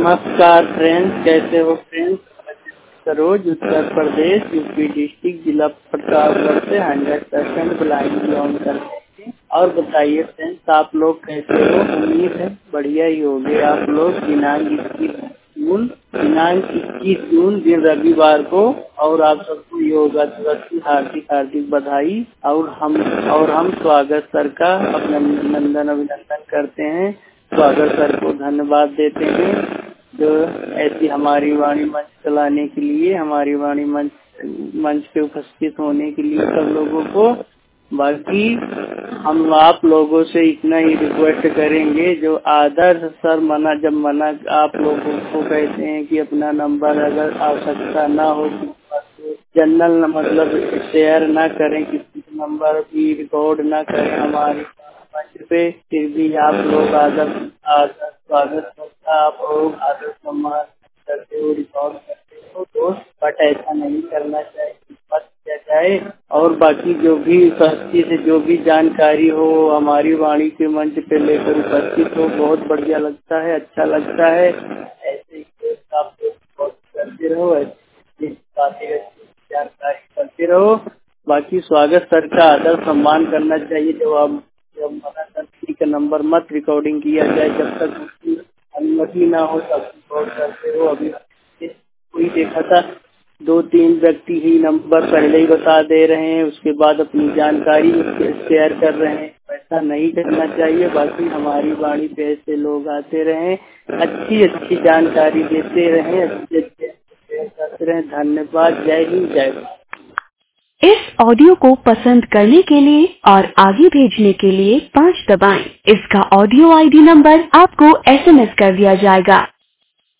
नमस्कार फ्रेंड्स, कैसे हो friends. Saroj, Uttar Pradesh, UP district, जिला प्रतापगढ़ से 100% ब्लाइंड बिलोंग करते हैं। और बताइए फ्रेंड्स, आप लोग कैसे हो। उम्मीद है बढ़िया ही होंगे आप लोग। दिनांक 21 जून दिन रविवार को, और आप सबको योगा दिवस की हार्दिक हार्दिक बधाई। और हम स्वागत सर का अपना अभिनंदन करते हैं। स्वागत सर को धन्यवाद देते हैं जो ऐसी हमारी वाणी मंच चलाने के लिए, हमारी वाणी मंच पे उपस्थित होने के लिए सब लोगों को। बाकी हम आप लोगों से इतना ही रिक्वेस्ट करेंगे, जो आदर्श सर मना आप लोगों को कहते हैं कि अपना नंबर अगर आवश्यकता ना हो जनरल मतलब शेयर ना करें, किसी नंबर भी रिकॉर्ड ना करें हमारे मंच पे, फिर भी आप लोग आदर स्वागत करता, आप लोग आदर सम्मान करते हो, रिकॉर्ड करते हो दोस्त। बट ऐसा नहीं करना चाहिए, मत किया जाए। और बाकी जो भी उपस्थित है, जो भी जानकारी हो हमारी वाणी के मंच पे लेकर उपस्थित हो, बहुत बढ़िया लगता है, अच्छा लगता है। ऐसे ही दोस्त आप लोग करते रहो, ऐसी बातें जानकारी करते रहो। बाकी स्वागत सर का आदर सम्मान करना चाहिए। जब मना करती का नंबर मत रिकॉर्डिंग किया जाए, जब तक उसकी अनुमति ना हो तब रिकॉर्ड करते हो। अभी कोई देखा था 2-3 व्यक्ति ही नंबर पहले ही बता दे रहे हैं, उसके बाद अपनी जानकारी शेयर कर रहे हैं। ऐसा नहीं करना चाहिए। बाकी हमारी वाणी पे ऐसे लोग आते रहें, अच्छी जानकारी देते रहें, अच्छे शेयर करते रहें। धन्यवाद। जय हिंद, जय भारत। इस ऑडियो को पसंद करने के लिए और आगे भेजने के लिए 5 दबाएं। इसका ऑडियो आईडी नंबर आपको SMS कर दिया जाएगा।